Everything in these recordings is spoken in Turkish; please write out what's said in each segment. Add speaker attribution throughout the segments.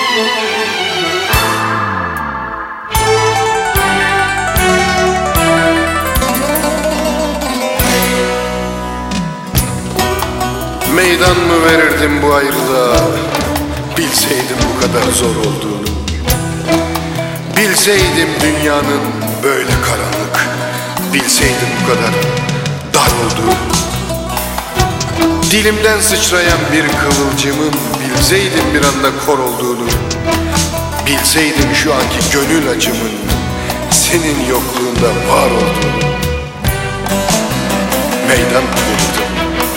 Speaker 1: Meydan mı verirdim bu ayrılığa, bilseydim bu kadar zor olduğunu. Bilseydim dünyanın böyle karanlık, bilseydim bu kadar dar olduğunu. Dilimden sıçrayan bir kıvılcımın, bilseydim bir anda kor olduğunu. Bilseydim şu anki gönül acımın senin yokluğunda var olduğunu. Meydan mı verirdim?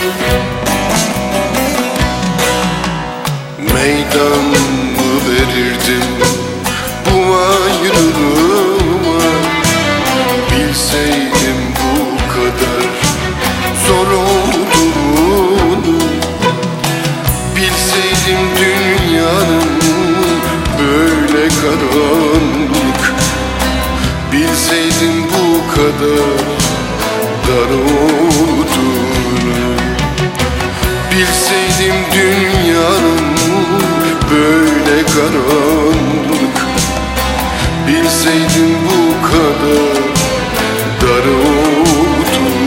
Speaker 1: Meydan mı verirdim bu ayrılığa, bilseydim bu kadar zor olduğunu. Bilseydim dünyanın böyle karanlık, bilseydim bu kadar dar olduğunu. Bilseydim dünyanın böyle karanlık, bilseydim bu kadar dar olduğunu.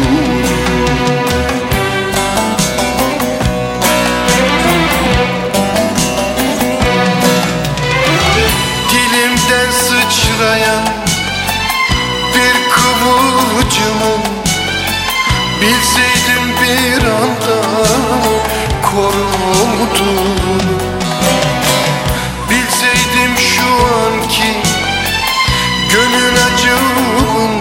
Speaker 1: Dilimden sıçrayan bir kıvılcımın, bilseydim bir anda kor olduğunu. Bilseydim şu anki gönül acımın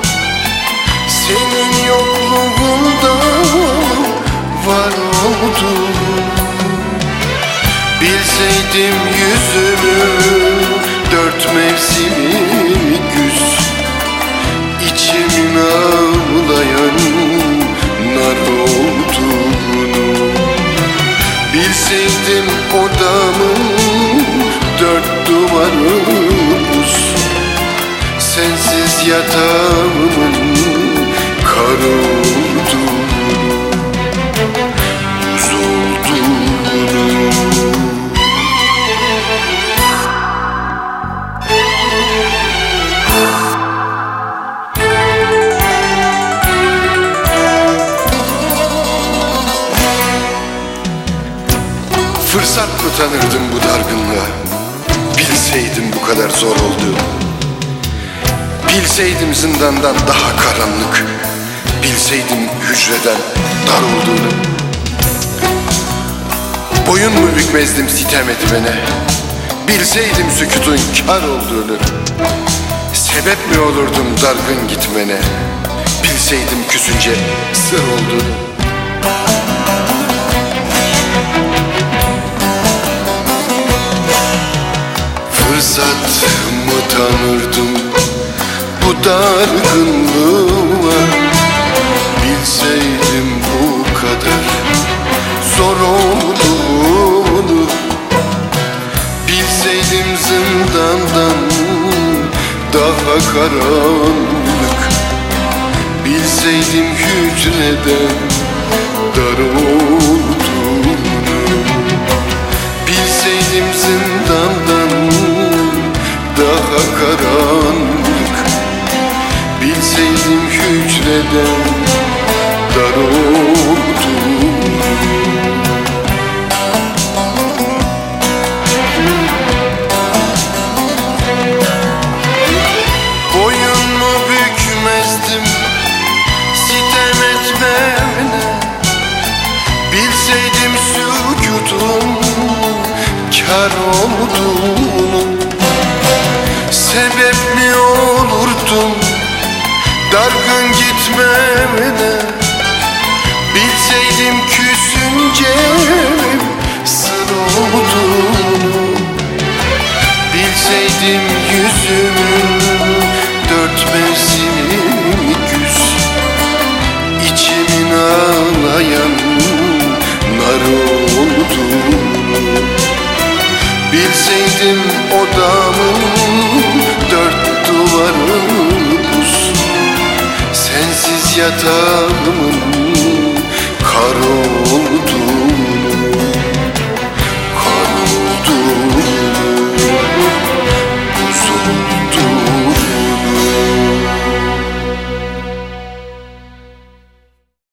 Speaker 1: senin yokluğunda var olduğunu. Bilseydim yüzümün dört mevsimi güz, içimin ağlayan nar olduğunu. Bilseydim odamın dört duvarı buz, sensiz yatağımın kar olduğunu, buz olduğunu. Fırsat mı tanırdım bu dargınlığa, bilseydim bu kadar zor olduğunu. Bilseydim zindandan daha karanlık, bilseydim hücreden dar olduğunu. Boyun mu bükmezdim sitem etmene, bilseydim sükutun kar olduğunu. Sebep mi olurdum dargın gitmene, bilseydim küsünce sır olduğunu. Fırsat mı tanırdım bu dargınlığa, bilseydim bu kadar zor olduğunu. Bilseydim zindandan daha karanlık, bilseydim hücreden dar olduğunu. Bilseydim zindandan daha karanlık, bilseydim hücreden dar olduğunu. Boyunumu bükmezdim sitem etmene, bilseydim sükutun kar olduğunu. Sebep mi olurdum dargın gitmemene, bilseydim küsünce sır olduğunu. Bilseydim yüzümün dört mevsimi güz, içimin ağlayan nar olduğunu. Bilseydim odamın dört duvarı buz, sensiz yatağımın kar olduğunu.